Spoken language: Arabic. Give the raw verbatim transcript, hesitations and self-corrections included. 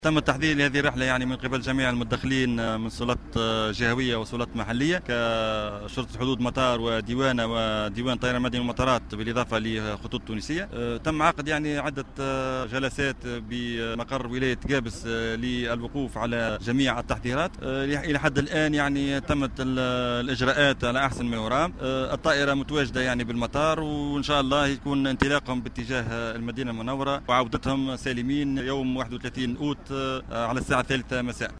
تم التحضير لهذه الرحلة يعني من قبل جميع المدخلين من سلطات جهوية وسلطات محلية كشرطة حدود مطار وديوانة وديوان طيران المدني والمطارات بالإضافة لخطوط تونسية. تم عقد يعني عدة جلسات بمقر ولاية قابس للوقوف على جميع التحضيرات. إلى حد الآن يعني تمت الإجراءات على أحسن ما يرام. الطائرة متواجدة يعني بالمطار، وإن شاء الله يكون انطلاقهم باتجاه المدينة المنورة وعودتهم سالمين يوم واحد وثلاثين أوت على الساعة الثالثة مساء.